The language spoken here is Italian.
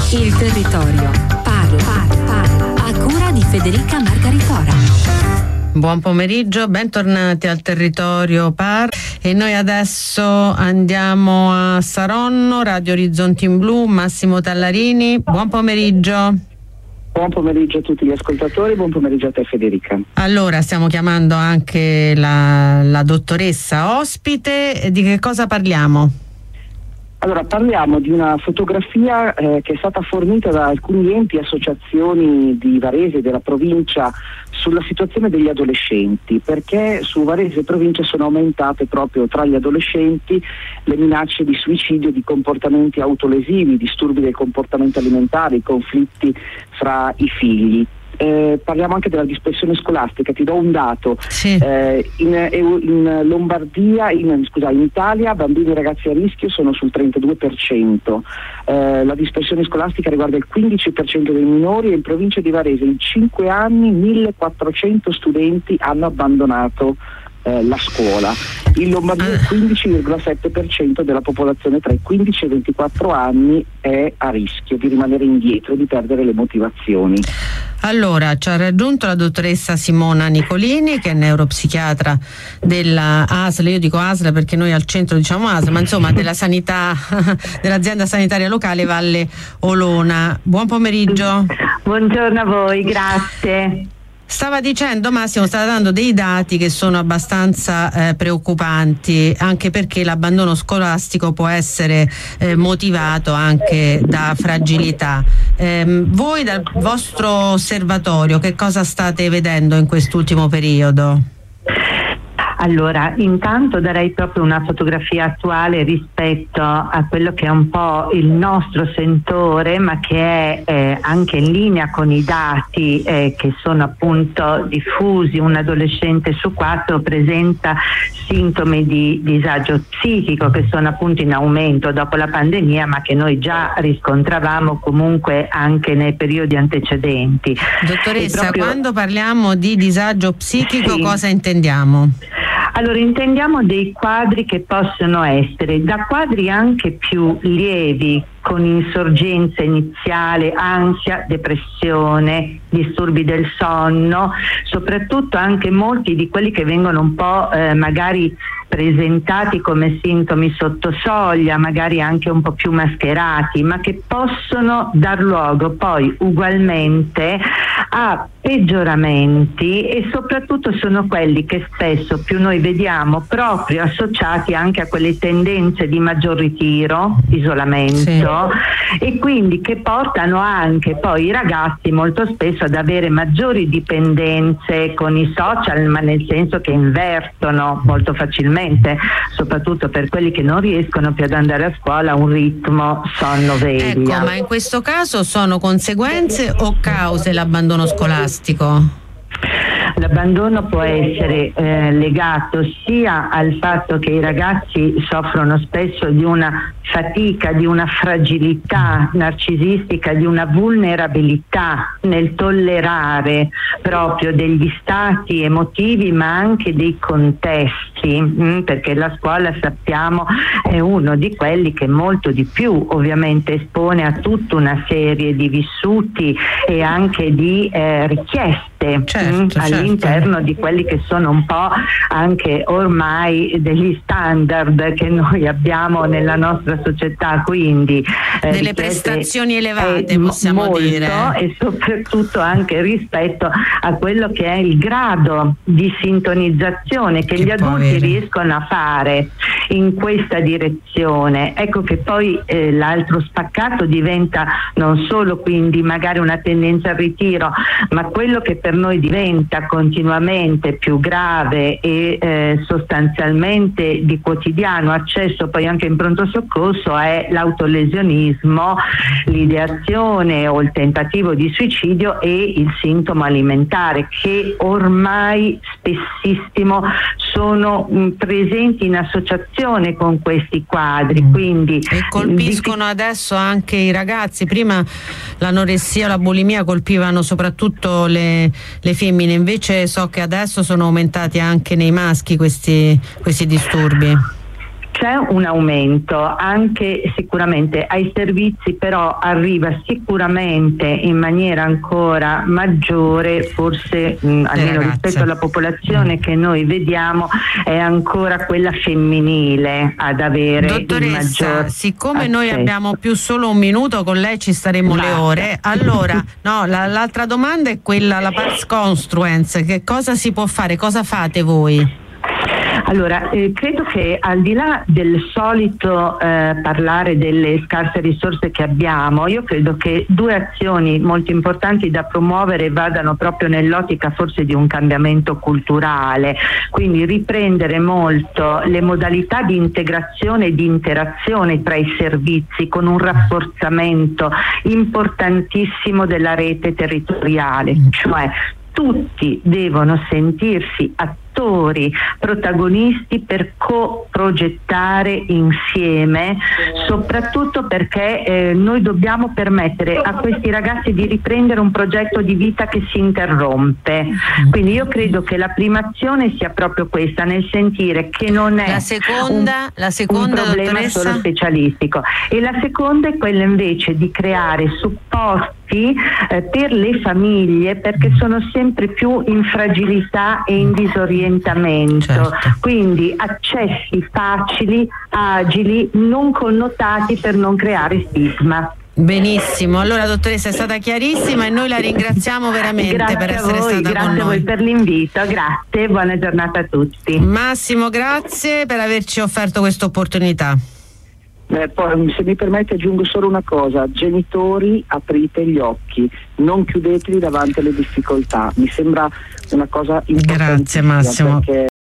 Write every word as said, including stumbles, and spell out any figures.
Il territorio parla, parla, parla. A cura di Federica Margaritora. Buon pomeriggio, bentornati al Territorio Par e noi adesso andiamo a Saronno, Radio Orizzonti in Blu, Massimo Tallarini, buon pomeriggio. Buon pomeriggio a tutti gli ascoltatori, buon pomeriggio a te Federica. Allora, stiamo chiamando anche la, la dottoressa ospite, di che cosa parliamo? Allora, parliamo di una fotografia eh, che è stata fornita da alcuni enti e associazioni di Varese e della provincia sulla situazione degli adolescenti, perché su Varese e provincia sono aumentate proprio tra gli adolescenti le minacce di suicidio, di comportamenti autolesivi, disturbi del comportamento alimentare, conflitti fra i figli. Eh, parliamo anche della dispersione scolastica, ti do un dato. Sì. eh, in, in Lombardia, in, scusa, in Italia bambini e ragazzi a rischio sono sul trentadue per cento, eh, la dispersione scolastica riguarda il quindici per cento dei minori e in provincia di Varese in cinque anni millequattrocento studenti hanno abbandonato eh, la scuola. In Lombardia il quindici virgola sette per cento della popolazione tra i quindici e i ventiquattro anni è a rischio di rimanere indietro e di perdere le motivazioni. Allora, ci ha raggiunto la dottoressa Simona Nicolini, che è neuropsichiatra della A S L, io dico A S L perché noi al centro diciamo A S L, ma insomma della sanità, dell'azienda sanitaria locale Valle Olona. Buon pomeriggio. Buongiorno a voi, grazie. Stava dicendo Massimo, stava dando dei dati che sono abbastanza eh, preoccupanti, anche perché l'abbandono scolastico può essere eh, motivato anche da fragilità. Eh, voi dal vostro osservatorio che cosa state vedendo in quest'ultimo periodo? Allora, intanto darei proprio una fotografia attuale rispetto a quello che è un po' il nostro sentore, ma che è eh, anche in linea con i dati eh, che sono appunto diffusi. Un adolescente su quattro presenta sintomi di disagio psichico che sono appunto in aumento dopo la pandemia, ma che noi già riscontravamo comunque anche nei periodi antecedenti. Dottoressa, proprio... quando parliamo di disagio psichico sì. cosa intendiamo? Allora, intendiamo dei quadri che possono essere da quadri anche più lievi, con insorgenza iniziale, ansia, depressione, disturbi del sonno, soprattutto anche molti di quelli che vengono un po' eh, magari presentati come sintomi sotto soglia, magari anche un po' più mascherati, ma che possono dar luogo poi ugualmente a peggioramenti, e soprattutto sono quelli che spesso più noi vediamo proprio associati anche a quelle tendenze di maggior ritiro, isolamento, sì. E quindi che portano anche poi i ragazzi molto spesso ad avere maggiori dipendenze con i social, ma nel senso che invertono molto facilmente, soprattutto per quelli che non riescono più ad andare a scuola, un ritmo sonno-veglia. Ecco, ma in questo caso sono conseguenze o cause l'abbandono scolastico? L'abbandono può essere eh, legato sia al fatto che i ragazzi soffrono spesso di una fatica, di una fragilità narcisistica, di una vulnerabilità nel tollerare proprio degli stati emotivi, ma anche dei contesti, mh, perché la scuola, sappiamo, è uno di quelli che molto di più ovviamente espone a tutta una serie di vissuti e anche di eh, richieste, certo, mh, certo. all'interno di quelli che sono un po' anche ormai degli standard che noi abbiamo nella nostra società, quindi eh, delle prestazioni elevate, eh, possiamo molto, dire, e soprattutto anche rispetto a quello che è il grado di sintonizzazione che, che gli adulti avere. riescono a fare in questa direzione. Ecco che poi eh, l'altro spaccato diventa non solo quindi magari una tendenza al ritiro, ma quello che per noi diventa continuamente più grave e eh, sostanzialmente di quotidiano accesso poi anche in pronto soccorso è l'autolesionismo, l'ideazione o il tentativo di suicidio e il sintomo alimentare, che ormai spessissimo sono mh, presenti in associazione con questi quadri. Mm. Quindi e colpiscono di... adesso anche i ragazzi. Prima l'anoressia o la bulimia colpivano soprattutto le, le femmine, invece so che adesso sono aumentati anche nei maschi questi, questi disturbi. c'è un aumento anche sicuramente ai servizi, però arriva sicuramente in maniera ancora maggiore, forse mh, almeno rispetto alla popolazione che noi vediamo è ancora quella femminile ad avere Dottoressa, il maggior siccome accesso. Noi abbiamo più solo un minuto, con lei ci staremo Basta. le ore, allora no, la, l'altra domanda è quella, la pars construens, che cosa si può fare, cosa fate voi? Allora, eh, credo che al di là del solito eh, parlare delle scarse risorse che abbiamo, io credo che due azioni molto importanti da promuovere vadano proprio nell'ottica forse di un cambiamento culturale, quindi riprendere molto le modalità di integrazione e di interazione tra i servizi con un rafforzamento importantissimo della rete territoriale, cioè tutti devono sentirsi attori, protagonisti per co-progettare insieme, soprattutto perché eh, noi dobbiamo permettere a questi ragazzi di riprendere un progetto di vita che si interrompe. Quindi io credo che la prima azione sia proprio questa, nel sentire che non è la seconda, un, la seconda, un problema dottoressa? solo specialistico, e la seconda è quella invece di creare supporti eh, per le famiglie, perché sono sempre più in fragilità e in disorientamento, certo. Quindi accessi facili, agili, non connotati per non creare stigma. Benissimo, allora dottoressa è stata chiarissima e noi la ringraziamo veramente grazie per essere a voi, stata grazie con a voi noi. per l'invito, grazie, buona giornata a tutti. Massimo, grazie per averci offerto questa opportunità. Eh, poi, se mi permette, aggiungo solo una cosa: genitori, aprite gli occhi, non chiudeteli davanti alle difficoltà, mi sembra una cosa importante. Grazie Massimo. Perché